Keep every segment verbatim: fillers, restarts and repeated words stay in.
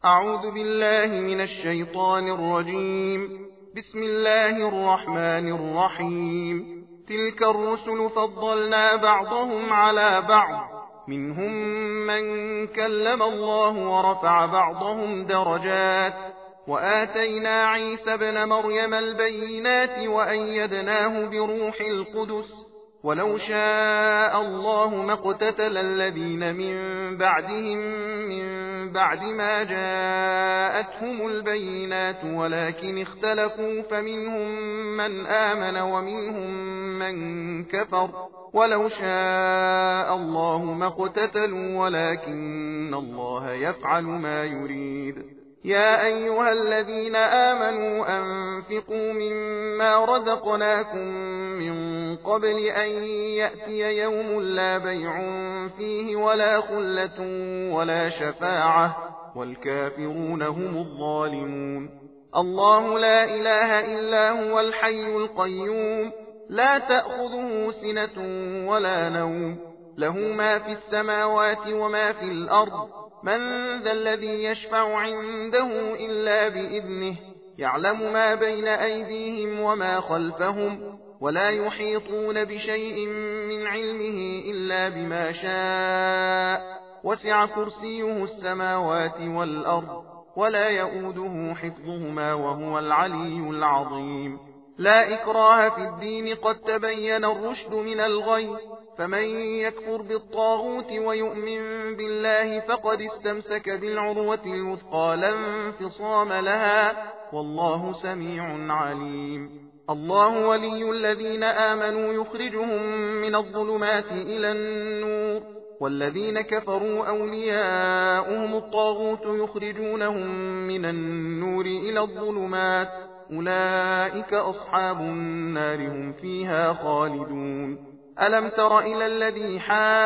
أعوذ بالله من الشيطان الرجيم. بسم الله الرحمن الرحيم. تلك الرسل فضلنا بعضهم على بعض، منهم من كلم الله ورفع بعضهم درجات، وآتينا عيسى ابن مريم البينات وأيدناه بروح القدس، ولو شاء الله ما اقتتل الذين من بعدهم من بعد ما جاءتهم البينات ولكن اختلفوا فمنهم من آمن ومنهم من كفر، ولو شاء الله ما اقتتلوا ولكن الله يفعل ما يريد. يا أيها الذين آمنوا أنفقوا مما رزقناكم من قبل أن يأتي يوم لا بيع فيه ولا خلة ولا شفاعة والكافرون هم الظالمون. الله لا إله إلا هو الحي القيوم، لا تأخذه سنة ولا نوم، له ما في السماوات وما في الأرض. من ذا الذي يشفع عنده إلا بإذنه، يعلم ما بين أيديهم وما خلفهم، ولا يحيطون بشيء من علمه إلا بما شاء، وسع كرسيه السماوات والأرض ولا يؤوده حفظهما وهو العلي العظيم. لا إكراه في الدين، قد تبين الرشد من الغي، فمن يكفر بالطاغوت ويؤمن بالله فقد استمسك بالعروة الوثقى لا انفصام لها، والله سميع عليم. الله ولي الذين آمنوا يخرجهم من الظلمات إلى النور، والذين كفروا أولياؤهم الطاغوت يخرجونهم من النور إلى الظلمات، أولئك أصحاب النار هم فيها خالدون. ألم تر إلى الذي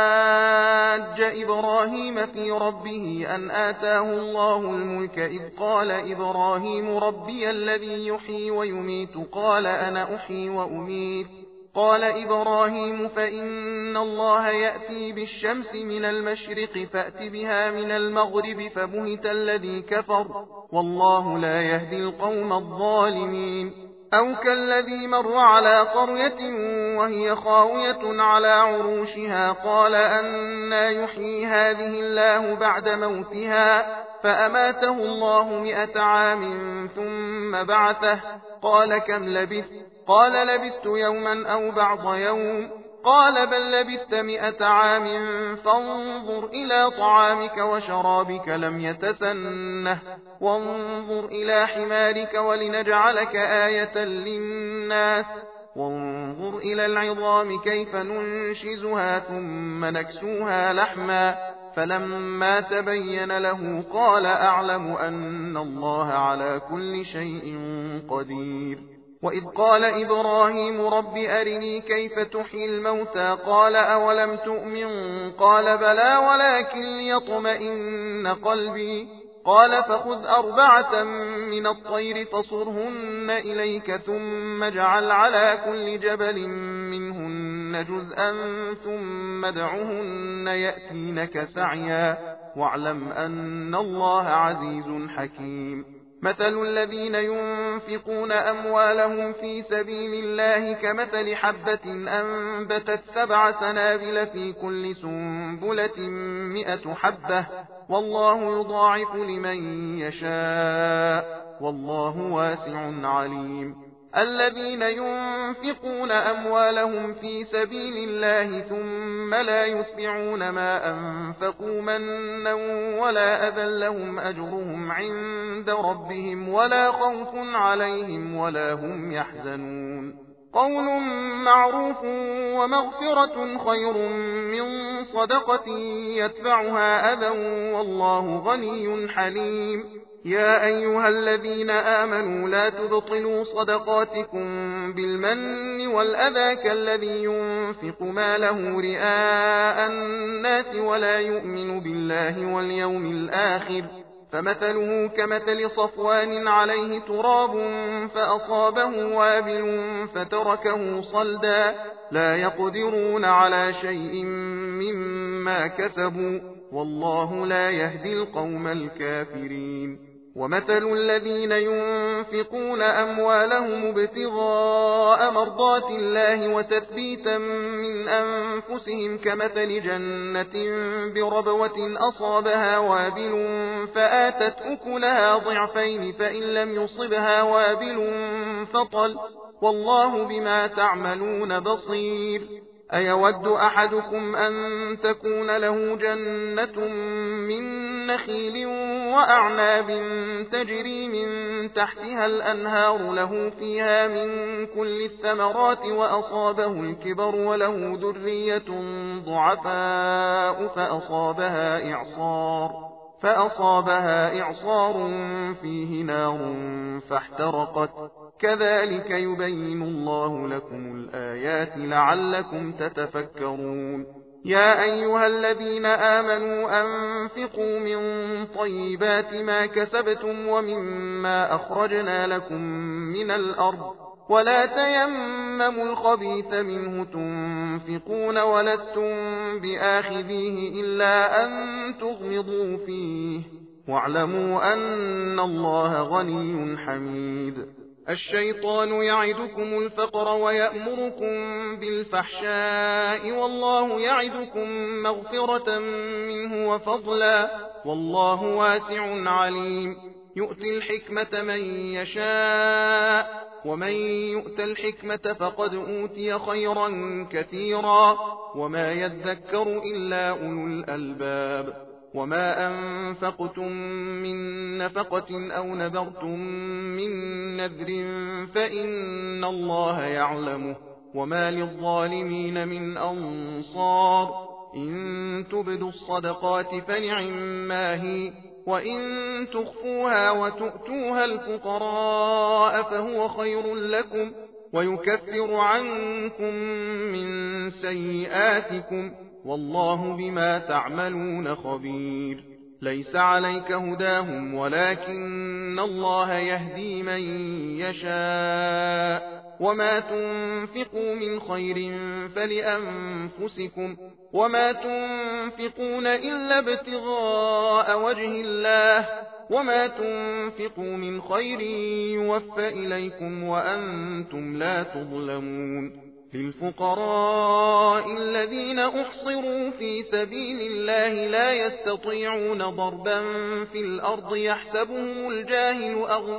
حاج إبراهيم في ربه أن آتاه الله الملك إذ قال إبراهيم ربي الذي يحيي ويميت قال أنا أحيي وأميت، قال إبراهيم فإن الله يأتي بالشمس من المشرق فأت بها من المغرب فبهت الذي كفر، والله لا يهدي القوم الظالمين. أو كالذي مر على قرية وهي خاوية على عروشها قال أنى يحيي هذه الله بعد موتها، فأماته الله مئة عام ثم بعثه، قال كم لبثت؟ قال لبثت يوما أو بعض يوم، قال بل لبثت مئة عام فانظر إلى طعامك وشرابك لم يتسنه، وانظر إلى حمارك ولنجعلك آية للناس، وانظر إلى العظام كيف ننشزها ثم نكسوها لحما، فلما تبين له قال أعلم أن الله على كل شيء قدير. وإذ قال إبراهيم رب أرني كيف تحيي الموتى قال أولم تؤمن قال بلى ولكن ليطمئن قلبي، قال فخذ أربعة من الطير فصرهن إليك ثم اجعل على كل جبل منهن جزءا ثم ادعهن يأتينك سعيا، واعلم أن الله عزيز حكيم. مثل الذين ينفقون أموالهم في سبيل الله كمثل حبة أنبتت سبع سنابل في كل سنبلة مئة حبة، والله يضاعف لمن يشاء، والله واسع عليم. الذين ينفقون أموالهم في سبيل الله ثم لا يتبعون ما أنفقوا منا ولا أذى لهم أجرهم عند ربهم ولا خوف عليهم ولا هم يحزنون. قول معروف ومغفرة خير من صدقة يتبعها أذى والله غني حليم. يا أيها الذين آمنوا لا تبطلوا صدقاتكم بالمن والأذى كالذي ينفق ماله رئاء الناس ولا يؤمن بالله واليوم الآخر، فمثله كمثل صفوان عليه تراب فأصابه وابل فتركه صلدا، لا يقدرون على شيء مما كسبوا والله لا يهدي القوم الكافرين. ومثل الذين ينفقون أموالهم ابتغاء مرضات الله وتثبيتا من أنفسهم كمثل جنة بربوة أصابها وابل فآتت أكلها ضعفين فإن لم يصبها وابل فطل والله بما تعملون بصير. أيود أحدكم أن تكون له جنة من نخيل وأعناب تجري من تحتها الأنهار له فيها من كل الثمرات وأصابه الكبر وله ذرية ضعفاء فأصابها إعصار فأصابها إعصار فيه نار فاحترقت كذلك يبين الله لكم الآيات لعلكم تتفكرون. يا أيها الذين آمنوا أنفقوا من طيبات ما كسبتم ومما أخرجنا لكم من الأرض ولا تيمموا الخبيث منه تنفقون ولستم بآخذيه إلا أن تغمضوا فيه واعلموا أن الله غني حميد. الشيطان يعدكم الفقر ويأمركم بالفحشاء والله يعدكم مغفرة منه وفضلا والله واسع عليم. يؤتي الحكمة من يشاء ومن يؤت الحكمة فقد أوتي خيرا كثيرا وما يذكر إلا أولو الألباب. وما أنفقتم من نفقة أو نذرتم من نذر فإن الله يعلمه وما للظالمين من أنصار. إن تبدوا الصدقات فنعما هي وإن تخفوها وتؤتوها الفقراء فهو خير لكم ويكفر عنكم من سيئاتكم والله بما تعملون خبير. ليس عليك هداهم ولكن الله يهدي من يشاء وما تنفقوا من خير فلأنفسكم وما تنفقون إلا ابتغاء وجه الله وما تنفقوا من خير يوفى إليكم وأنتم لا تظلمون. للفقراء الذين أحصروا في سبيل الله لا يستطيعون ضربا في الأرض يحسبهم الجاهل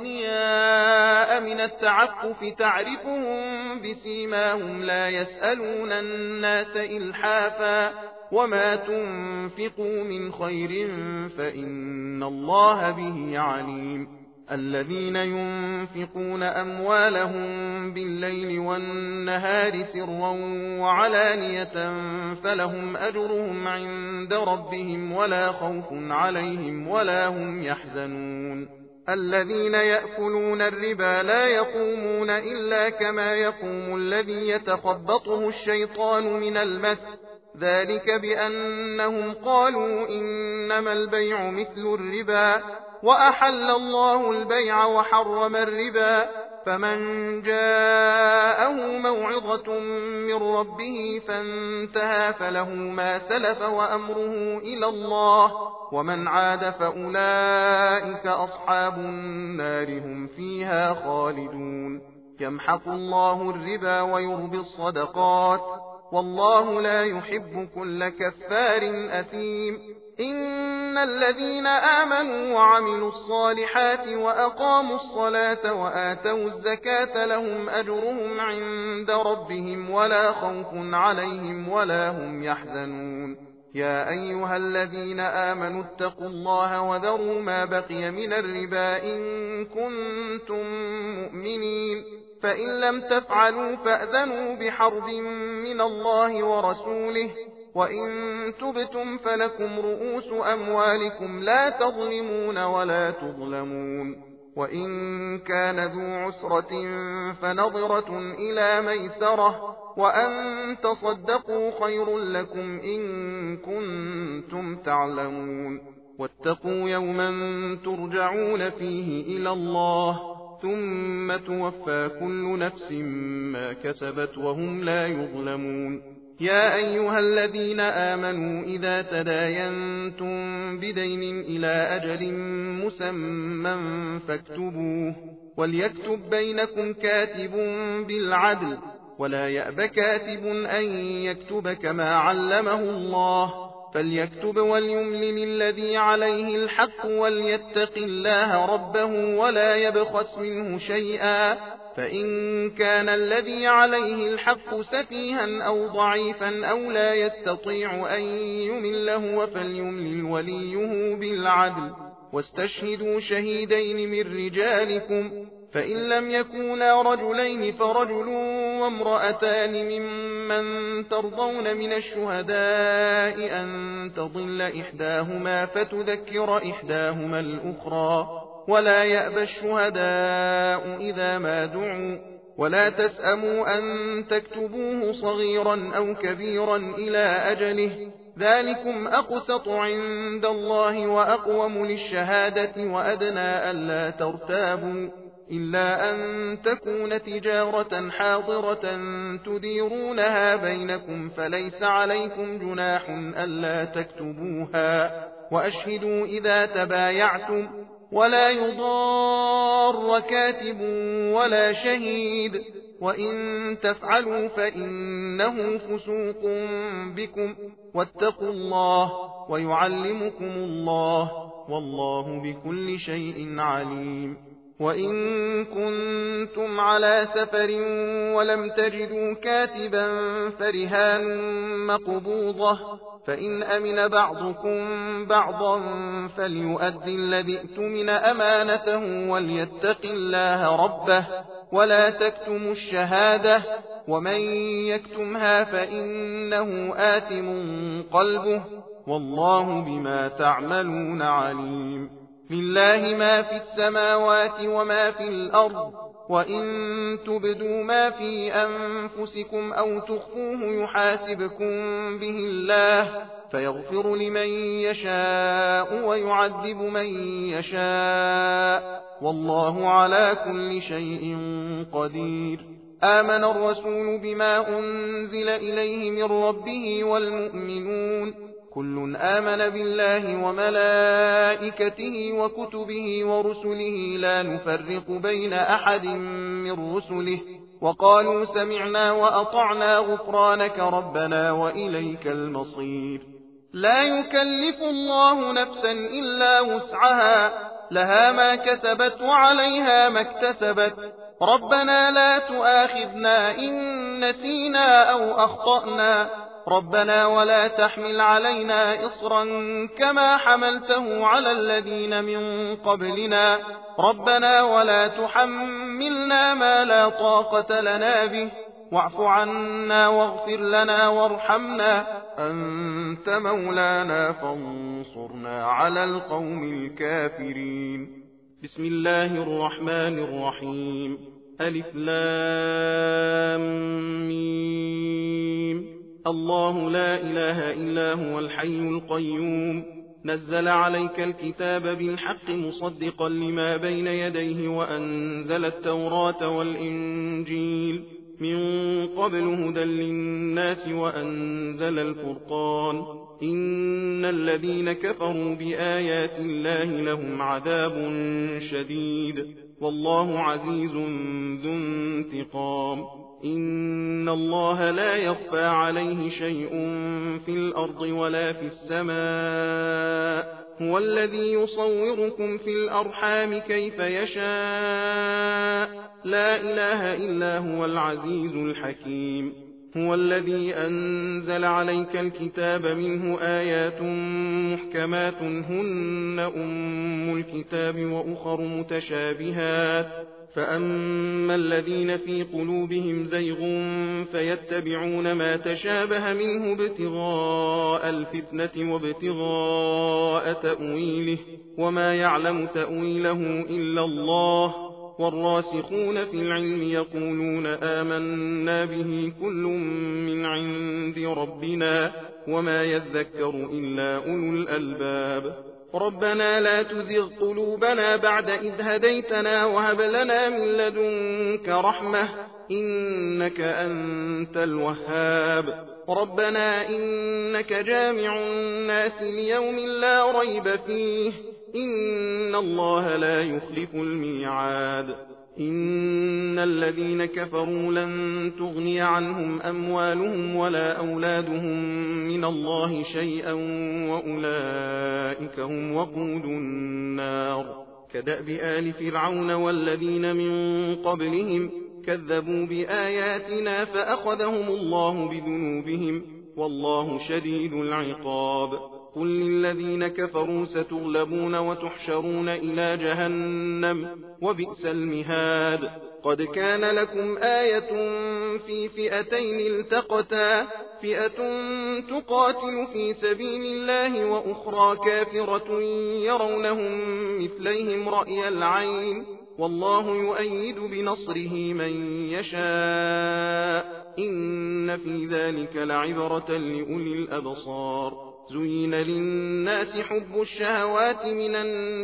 أغنياء من التعفف تعرفهم بسيماهم لا يسألون الناس إلحافا وما تنفقوا من خير فإن الله به عليم. الذين ينفقون أموالهم بالليل والنهار سرا وعلانية فلهم أجرهم عند ربهم ولا خوف عليهم ولا هم يحزنون. الذين يأكلون الربا لا يقومون إلا كما يقوم الذي يتخبطه الشيطان من المس ذلك بأنهم قالوا إنما البيع مثل الربا وأحل الله البيع وحرم الربا. فمن جاءه موعظة من ربه فانتهى فله ما سلف وأمره إلى الله ومن عاد فأولئك أصحاب النار هم فيها خالدون. يمحق الله الربا ويربي الصدقات والله لا يحب كل كفار أثيم. إن الذين آمنوا وعملوا الصالحات وأقاموا الصلاة وآتوا الزكاة لهم أجرهم عند ربهم ولا خوف عليهم ولا هم يحزنون. يا أيها الذين آمنوا اتقوا الله وذروا ما بقي من الربا إن كنتم مؤمنين فإن لم تفعلوا فأذنوا بحرب من الله ورسوله وإن تبتم فلكم رؤوس أموالكم لا تظلمون ولا تظلمون. وإن كان ذو عسرة فنظرة إلى ميسرة وأن تصدقوا خير لكم إن كنتم تعلمون. واتقوا يوما ترجعون فيه إلى الله ثم توفى كل نفس ما كسبت وهم لا يظلمون. يا أيها الذين آمنوا إذا تداينتم بدين إلى أجل مسمى فاكتبوه وليكتب بينكم كاتب بالعدل ولا يأب كاتب أن يكتب كما علمه الله فليكتب وليملل الذي عليه الحق وليتق الله ربه ولا يبخس منه شيئا فإن كان الذي عليه الحق سفيها أو ضعيفا أو لا يستطيع أن يمله فليملل وليه بالعدل واستشهدوا شهيدين من رجالكم فإن لم يكونا رجلين فرجل وامرأتان ممن ترضون من الشهداء أن تضل إحداهما فتذكر إحداهما الأخرى ولا يأبى الشهداء إذا ما دعوا ولا تسأموا أن تكتبوه صغيرا أو كبيرا إلى أجله ذلكم أقسط عند الله وأقوم للشهادة وأدنى ألا ترتابوا إلا أن تكون تجارة حاضرة تديرونها بينكم فليس عليكم جناح ألا تكتبوها وأشهدوا إذا تبايعتم ولا يضار كاتب ولا شهيد وإن تفعلوا فإنه فسوق بكم واتقوا الله ويعلمكم الله والله بكل شيء عليم وإن كنتم على سفر ولم تجدوا كاتبا فرهان مقبوضة فإن أمن بعضكم بعضا فليؤدي الذي ائتمن أمانته وليتق الله ربه ولا تكتموا الشهادة ومن يكتمها فإنه آثم قلبه والله بما تعملون عليم لله ما في السماوات وما في الأرض وإن تبدوا ما في أنفسكم أو تخفوه يحاسبكم به الله فيغفر لمن يشاء ويعذب من يشاء والله على كل شيء قدير آمن الرسول بما أنزل إليه من ربه والمؤمنون كل آمن بالله وملائكته وكتبه ورسله لا نفرق بين أحد من رسله وقالوا سمعنا وأطعنا غفرانك ربنا وإليك المصير لا يكلف الله نفسا إلا وسعها لها ما كسبت وعليها ما اكتسبت ربنا لا تؤاخذنا إن نسينا أو أخطأنا ربنا ولا تحمل علينا إصرا كما حملته على الذين من قبلنا ربنا ولا تحملنا ما لا طاقة لنا به واعف عنا واغفر لنا وارحمنا أنت مولانا فانصرنا على القوم الكافرين بسم الله الرحمن الرحيم ألف لام ميم الله لا إله إلا هو الحي القيوم نزل عليك الكتاب بالحق مصدقا لما بين يديه وأنزل التوراة والإنجيل من قبل هدى للناس وأنزل الفرقان إن الذين كفروا بآيات الله لهم عذاب شديد والله عزيز ذو انتقام إن الله لا يخفى عليه شيء في الأرض ولا في السماء هو الذي يصوركم في الأرحام كيف يشاء لا إله إلا هو العزيز الحكيم هو الذي أنزل عليك الكتاب منه آيات محكمات هن أم الكتاب وأخر متشابهات فأما الذين في قلوبهم زيغ فيتبعون ما تشابه منه ابتغاء الفتنة وابتغاء تأويله وما يعلم تأويله إلا الله والراسخون في العلم يقولون آمنا به كل من عند ربنا وما يذكر إلا أولو الألباب ربنا لا تزغ قلوبنا بعد إذ هديتنا وهب لنا من لدنك رحمة إنك أنت الوهاب ربنا إنك جامع الناس ليوم لا ريب فيه إن الله لا يخلف الميعاد إن الذين كفروا لن تغني عنهم أموالهم ولا أولادهم من الله شيئا وأولئك هم وقود النار كدأب آل فرعون والذين من قبلهم كذبوا بآياتنا فأخذهم الله بذنوبهم والله شديد العقاب قل للذين كفروا ستغلبون وتحشرون إلى جهنم وبئس المهاد قد كان لكم آية في فئتين التقتا فئة تقاتل في سبيل الله وأخرى كافرة يرونهم مثليهم رأي العين والله يؤيد بنصره من يشاء إن في ذلك لعبرة لأولي الأبصار زين للناس حب الشهوات من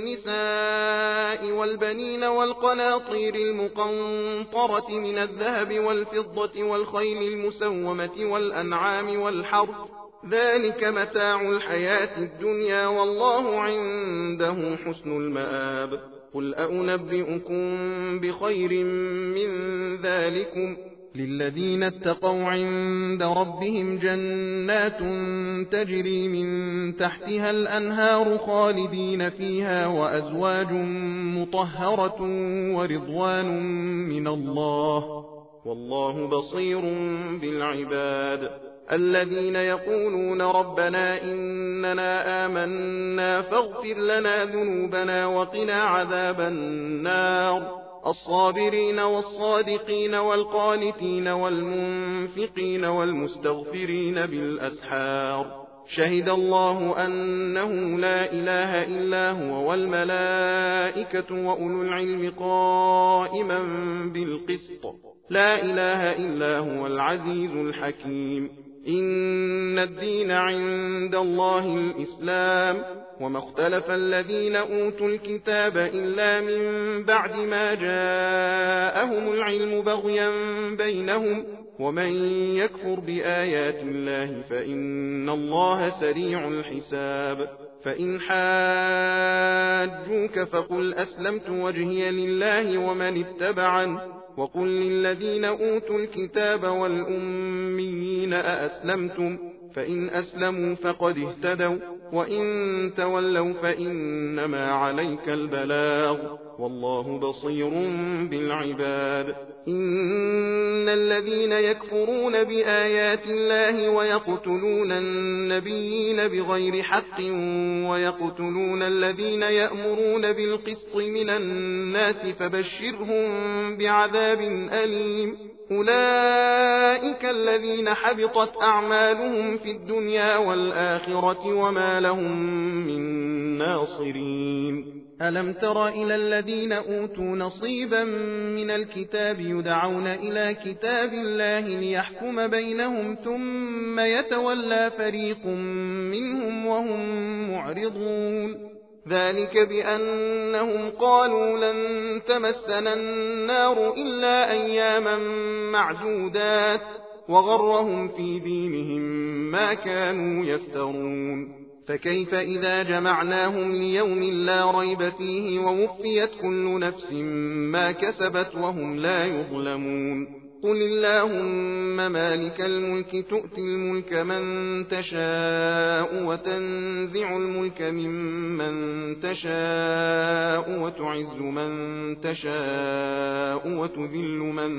النساء والبنين والقناطير المقنطرة من الذهب والفضة والخيل المسومة والأنعام والحرث ذلك متاع الحياة الدنيا والله عنده حسن المآب قل أنبئكم بخير من ذلكم للذين اتقوا عند ربهم جنات تجري من تحتها الأنهار خالدين فيها وأزواج مطهرة ورضوان من الله والله بصير بالعباد الذين يقولون ربنا إننا آمنا فاغفر لنا ذنوبنا وقنا عذاب النار الصابرين والصادقين والقانتين والمنفقين والمستغفرين بالأسحار شهد الله أنه لا إله إلا هو والملائكة وأولو العلم قائما بالقسط لا إله إلا هو العزيز الحكيم إن الدين عند الله الإسلام وما اختلف الذين أوتوا الكتاب إلا من بعد ما جاءهم العلم بغيا بينهم ومن يكفر بآيات الله فإن الله سريع الحساب فإن حاجوك فقل أسلمت وجهي لله ومن اتبعن وقل للذين أوتوا الكتاب والأميين أأسلمتم فإن أسلموا فقد اهتدوا وإن تولوا فإنما عليك البلاغ والله بصير بالعباد إن الذين يكفرون بآيات الله ويقتلون النبيين بغير حق ويقتلون الذين يأمرون بالقسط من الناس فبشرهم بعذاب أليم أولئك الذين حبطت أعمالهم في الدنيا والآخرة وما لهم من ناصرين ألم تر إلى الذين أوتوا نصيبا من الكتاب يدعون إلى كتاب الله ليحكم بينهم ثم يتولى فريق منهم وهم معرضون ذلك بأنهم قالوا لن تمسنا النار إلا أياما معدودات وغرهم في دينهم ما كانوا يفترون فكيف إذا جمعناهم ليوم لا ريب فيه ووفيت كل نفس ما كسبت وهم لا يظلمون قل اللهم مالك الملك تؤتي الملك من تشاء وتنزع الملك ممن تشاء وتعز من تشاء وتذل من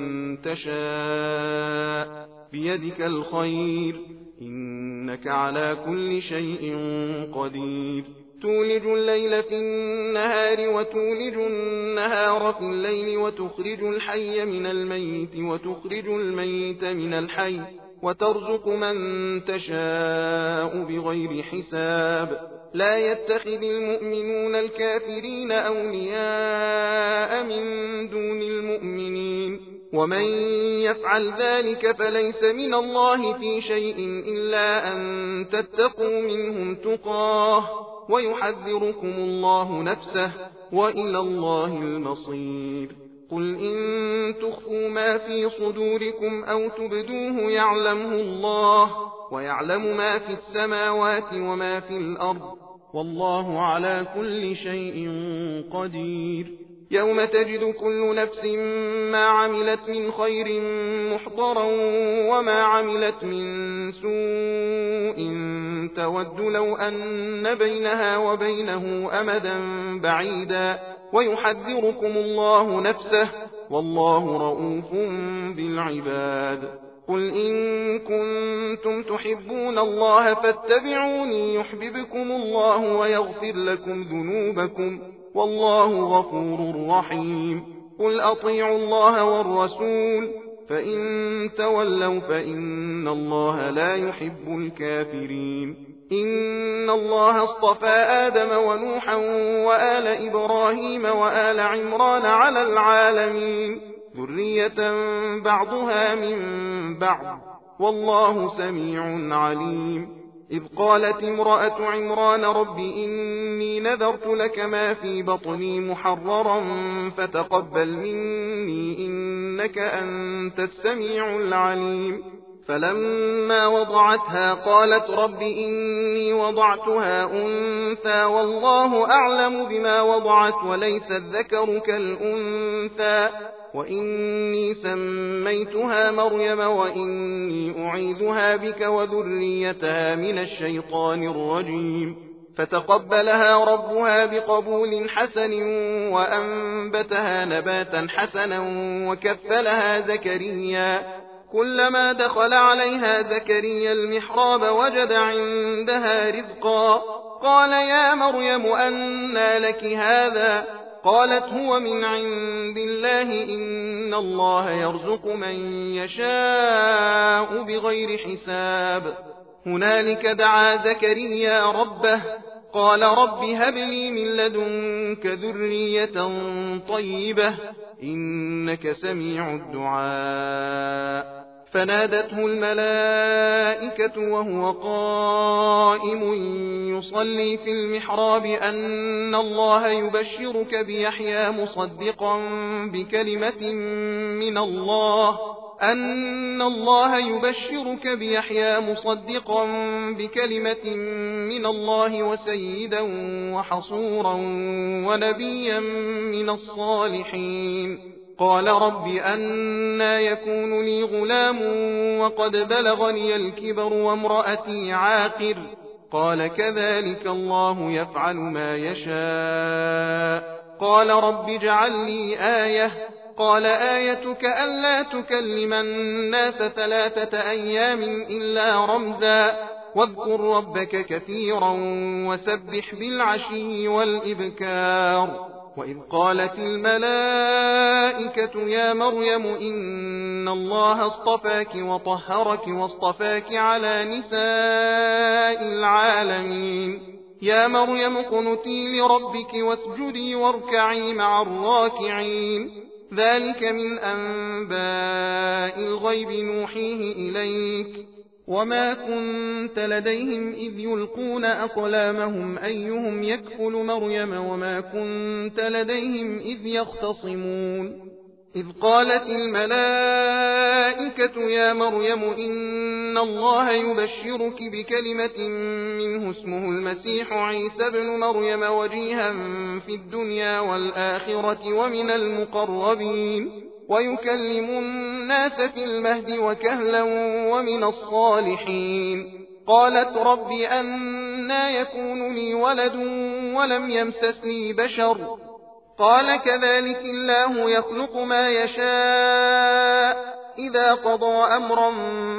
تشاء بيدك الخير إنك على كل شيء قدير تولج الليل في النهار وتولج النهار في الليل وتخرج الحي من الميت وتخرج الميت من الحي وترزق من تشاء بغير حساب لا يتخذ المؤمنون الكافرين أولياء من دون المؤمنين ومن يفعل ذلك فليس من الله في شيء إلا أن تتقوا منهم تقاه ويحذركم الله نفسه وإلى الله المصير. قل إن تخفوا ما في صدوركم أو تبدوه يعلمه الله ويعلم ما في السماوات وما في الأرض والله على كل شيء قدير. يوم تجد كل نفس ما عملت من خير محضرا وما عملت من سوء تود لو أن بينها وبينه أمدا بعيدا ويحذركم الله نفسه والله رؤوف بالعباد. قل إن كنتم تحبون الله فاتبعوني يحببكم الله ويغفر لكم ذنوبكم والله غفور رحيم. قل أطيعوا الله والرسول فإن تولوا فإن الله لا يحب الكافرين. إن الله اصطفى آدم ونوحا وآل إبراهيم وآل عمران على العالمين ذرية بعضها من بعض والله سميع عليم. إذ قالت امرأة عمران رب إني نذرت لك ما في بطني محررا فتقبل مني إنك أنت السميع العليم. فلما وضعتها قالت رب إني وضعتها أنثى والله أعلم بما وضعت وليس الذكر كالأنثى وإني سميتها مريم وإني أعيذها بك وذريتها من الشيطان الرجيم. فتقبلها ربها بقبول حسن وأنبتها نباتا حسنا وكفلها زكريا. كلما دخل عليها زكريا المحراب وجد عندها رزقا قال يا مريم أنى لك هذا؟ قالت هو من عند الله إن الله يرزق من يشاء بغير حساب. هنالك دعا زكريا ربه قال رب هب لي من لدنك ذرية طيبة إنك سميع الدعاء. فنادته الملائكة وهو قائم يصلي في المحراب أن الله يبشرك بيحيى مصدقا بكلمة من الله أن الله يبشرك بيحيى مصدقا بكلمة من الله وسيدا وحصورا ونبيا من الصالحين. قال رب أنى يكون لي غلام وقد بلغني الكبر وامرأتي عاقر؟ قال كذلك الله يفعل ما يشاء. قال رب اجعل لي آية. قال آيتك ألا تكلم الناس ثلاثة أيام إلا رمزا واذكر ربك كثيرا وسبح بالعشي والإبكار. وإذ قالت الملائكة يا مريم إن الله اصطفاك وطهرك واصطفاك على نساء العالمين. يا مريم اقنتي لربك واسجدي واركعي مع الراكعين. ذلك من أنباء الغيب نوحيه إليك وما كنت لديهم إذ يلقون أقلامهم أيهم يكفل مريم وما كنت لديهم إذ يختصمون. إذ قالت الملائكة يا مريم إن الله يبشرك بكلمة منه اسمه المسيح عيسى بن مريم وجيها في الدنيا والآخرة ومن المقربين ويكلم الناس في المهد وكهلا ومن الصالحين. قالت رب أنى يكون لي ولد ولم يمسسني بشر؟ قال كذلك الله يخلق ما يشاء إذا قضى أمرا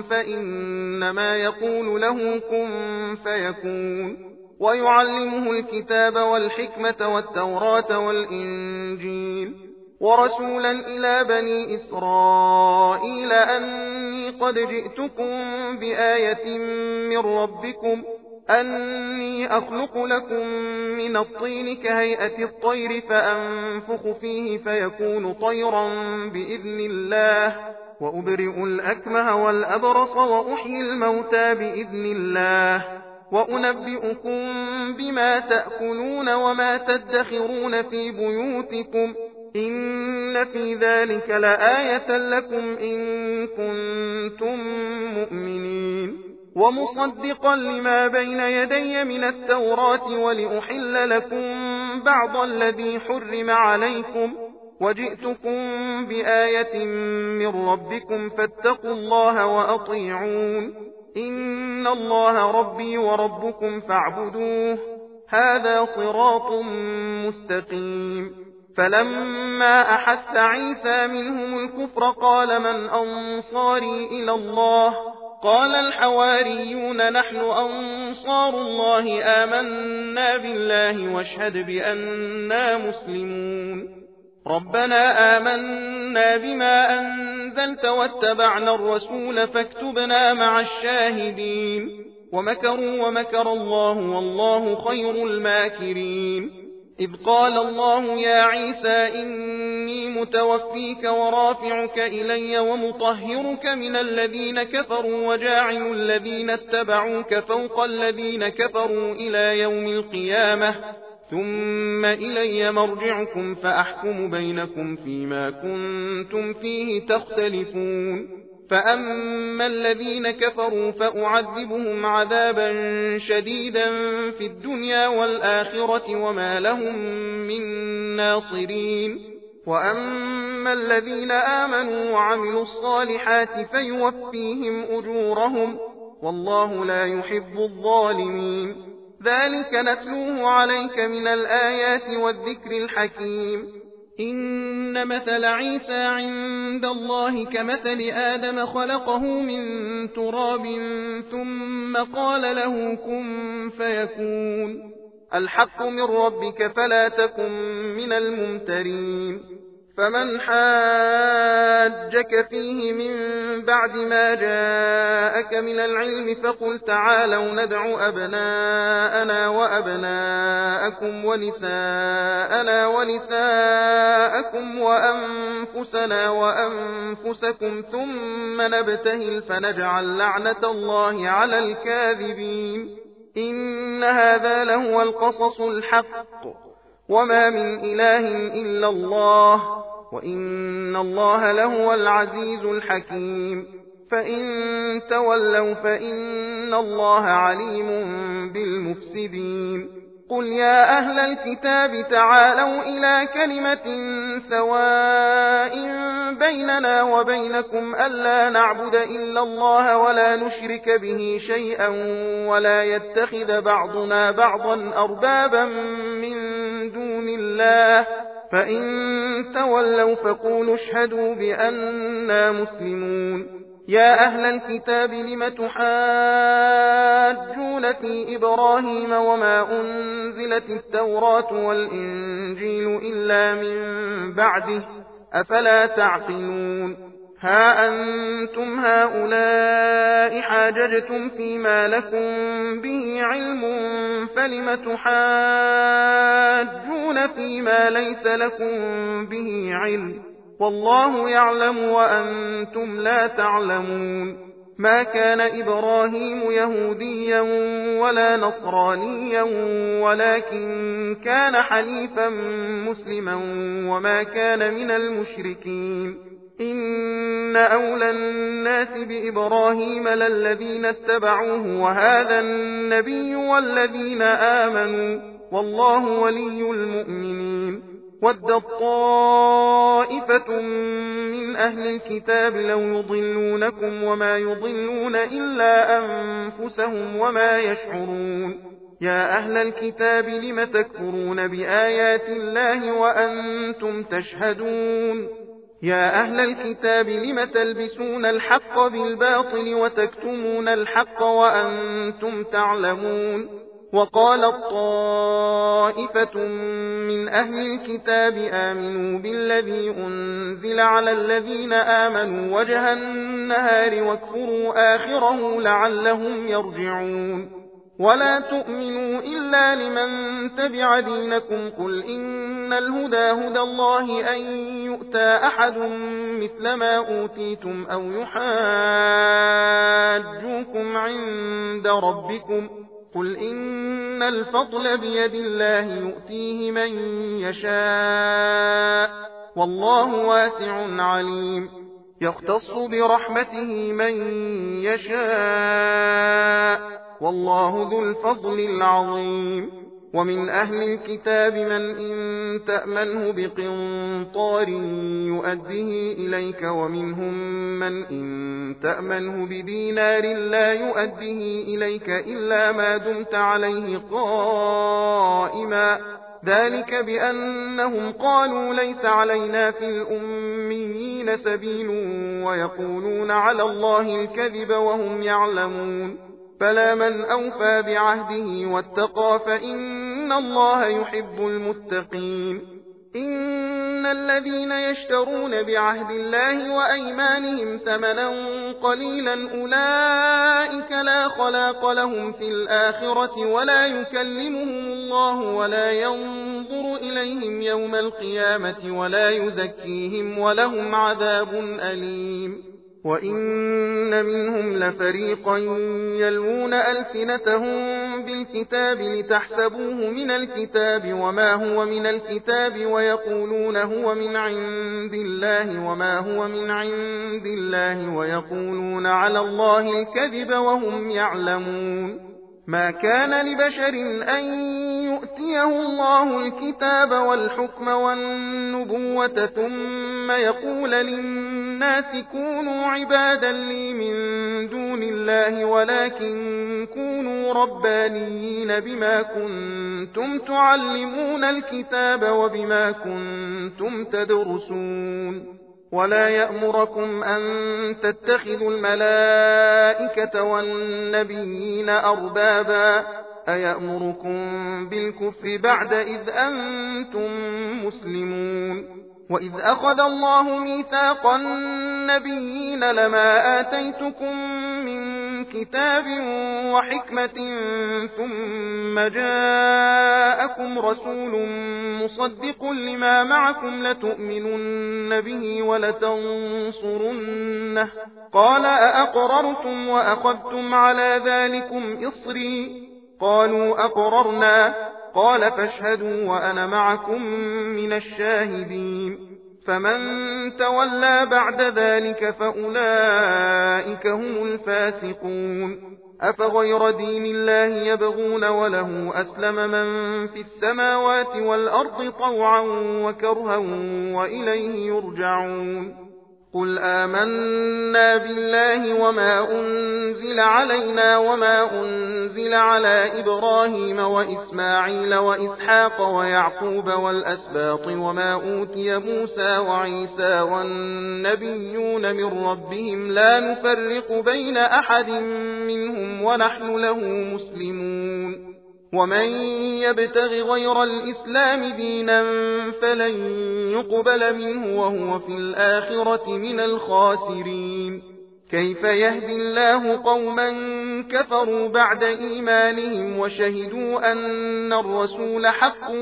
فإنما يقول له كن فيكون. ويعلمه الكتاب والحكمة والتوراة والإنجيل ورسولا إلى بني إسرائيل أني قد جئتكم بآية من ربكم أني أخلق لكم من الطين كهيئة الطير فأنفخ فيه فيكون طيرا بإذن الله وأبرئ الأكمه والأبرص وأحيي الموتى بإذن الله وأنبئكم بما تأكلون وما تدخرون في بيوتكم إن في ذلك لآية لكم إن كنتم مؤمنين ومصدقا لما بين يدي من التوراة ولأحل لكم بعض الذي حرم عليكم وجئتكم بآية من ربكم فاتقوا الله وأطيعون إن الله ربي وربكم فاعبدوه هذا صراط مستقيم فلما أحس عيسى منهم الكفر قال من أنصاري إلى الله قال الحواريون نحن أنصار الله آمنا بالله واشهد بأننا مسلمون ربنا آمنا بما أنزلت واتبعنا الرسول فاكتبنا مع الشاهدين ومكروا ومكر الله والله خير الماكرين إذ قال الله يا عيسى إني متوفيك ورافعك إلي ومطهرك من الذين كفروا وجاعل الذين اتبعوك فوق الذين كفروا إلى يوم القيامة ثم إلي مرجعكم فأحكم بينكم فيما كنتم فيه تختلفون فأما الذين كفروا فأعذبهم عذابا شديدا في الدنيا والآخرة وما لهم من ناصرين وأما الذين آمنوا وعملوا الصالحات فيوفيهم أجورهم والله لا يحب الظالمين ذلك نتلوه عليك من الآيات والذكر الحكيم إن مثل عيسى عند الله كمثل آدم خلقه من تراب ثم قال له كن فيكون الحق من ربك فلا تكن من الممترين فمن حاجك فيه من بعد ما جاءك من العلم فقل تعالوا ندع أبناءنا وأبناءكم ونساءنا ونساءكم وأنفسنا وأنفسكم ثم نبتهل فنجعل لعنة الله على الكاذبين إن هذا لهو القصص الحق وما من إله إلا الله وإن الله لهو العزيز الحكيم فإن تولوا فإن الله عليم بالمفسدين قل يا أهل الكتاب تعالوا إلى كلمة سواء بيننا وبينكم ألا نعبد إلا الله ولا نشرك به شيئا ولا يتخذ بعضنا بعضا أربابا من دون الله فإن تولوا فقولوا اشهدوا بأننا مسلمون يا أهل الكتاب لم تحاجون في إبراهيم وما أنزلت التوراة والإنجيل إلا من بعده أفلا تعقلون ها أنتم هؤلاء حاججتم فيما لكم به علم فلم تحاجون فيما ليس لكم به علم والله يعلم وأنتم لا تعلمون ما كان إبراهيم يهوديا ولا نصرانيا ولكن كان حنيفا مسلما وما كان من المشركين إن أولى الناس بإبراهيم للذين اتبعوه وهذا النبي والذين آمنوا والله ولي المؤمنين ودت طائفة من أهل الكتاب لو يضلونكم وما يضلون إلا أنفسهم وما يشعرون يا أهل الكتاب لم تكفرون بآيات الله وأنتم تشهدون يا أهل الكتاب لم تلبسون الحق بالباطل وتكتمون الحق وأنتم تعلمون وقالت طائفة من أهل الكتاب آمنوا بالذي أنزل على الذين آمنوا وجه النهار واكفروا آخره لعلهم يرجعون ولا تؤمنوا إلا لمن تبع دينكم قل إن الهدى هدى الله أن يؤتى أحد مثل ما أوتيتم أو يحاجوكم عند ربكم قل إن الفضل بيد الله يؤتيه من يشاء والله واسع عليم يختص برحمته من يشاء والله ذو الفضل العظيم ومن أهل الكتاب من إن تأمنه بقنطار يؤديه إليك ومنهم من إن تأمنه بدينار لا يؤديه إليك إلا ما دمت عليه قائما ذلك بأنهم قالوا ليس علينا في الأميين سبيل ويقولون على الله الكذب وهم يعلمون فلا من أوفى بعهده واتقى فإن الله يحب المتقين إن الذين يشترون بعهد الله وأيمانهم ثمنا قليلا أولئك لا خلاق لهم في الآخرة ولا يكلمهم الله ولا ينظر إليهم يوم القيامة ولا يزكيهم ولهم عذاب أليم وإن منهم لفريقا يلوون ألسنتهم بالكتاب لتحسبوه من الكتاب وما هو من الكتاب ويقولون هو من عند الله وما هو من عند الله ويقولون على الله الكذب وهم يعلمون ما كان لبشر أن يؤتيه الله الكتاب والحكم والنبوة ثم يقول للناس كونوا عبادا لي من دون الله ولكن كونوا ربانيين بما كنتم تعلمون الكتاب وبما كنتم تدرسون ولا يأمركم أن تتخذوا الملائكة والنبيين أربابا أيأمركم بالكفر بعد إذ أنتم مسلمون وإذ أخذ الله ميثاق النبيين لما آتيتكم من كتاب وحكمة ثم جاءكم رسول مصدق لما معكم لتؤمنن به ولتنصرنه قال أأقررتم وأخذتم على ذلكم إصري قالوا أقررنا قال فاشهدوا وأنا معكم من الشاهدين فمن تولى بعد ذلك فأولئك هم الفاسقون أفغير دين الله يبغون وله أسلم من في السماوات والأرض طوعا وكرها وإليه يرجعون قل آمنا بالله وما أنزل علينا وما أنزل على إبراهيم وإسماعيل وإسحاق ويعقوب والأسباط وما أوتي موسى وعيسى والنبيون من ربهم لا نفرق بين أحد منهم ونحن له مسلمون ومن يبتغ غير الإسلام دينا فلن يقبل منه وهو في الآخرة من الخاسرين كيف يهدي الله قوما كفروا بعد إيمانهم وشهدوا أن الرسول حق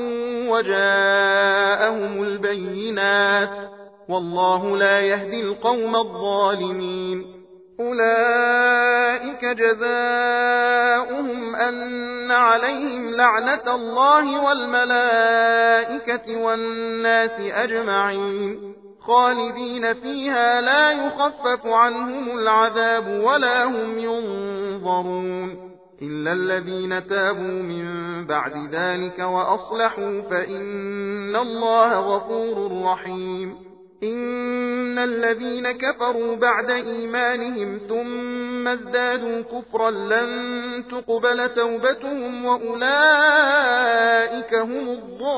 وجاءهم البينات والله لا يهدي القوم الظالمين أولئك جزاؤهم أن عليهم لعنة الله والملائكة والناس أجمعين خالدين فيها لا يخفف عنهم العذاب ولا هم ينظرون إلا الذين تابوا من بعد ذلك وأصلحوا فإن الله غفور رحيم إن الذين كفروا بعد إيمانهم ثم ازدادوا كفرا لن تقبل توبتهم وأولئك هم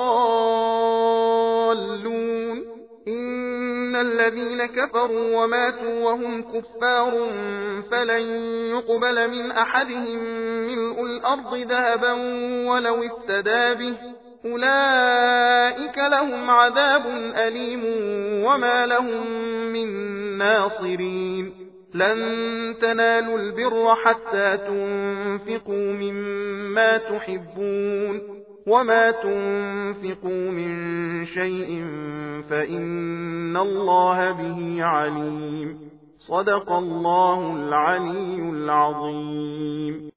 الضالون إن الذين كفروا وماتوا وهم كفار فلن يقبل من أحدهم ملء الأرض ذهبا ولو افتدى به أولئك لهم عذاب أليم وما لهم من ناصرين لن تنالوا البر حتى تنفقوا تنفقوا مما تحبون وما تنفقوا من شيء فإن الله به عليم. صدق الله العلي العظيم.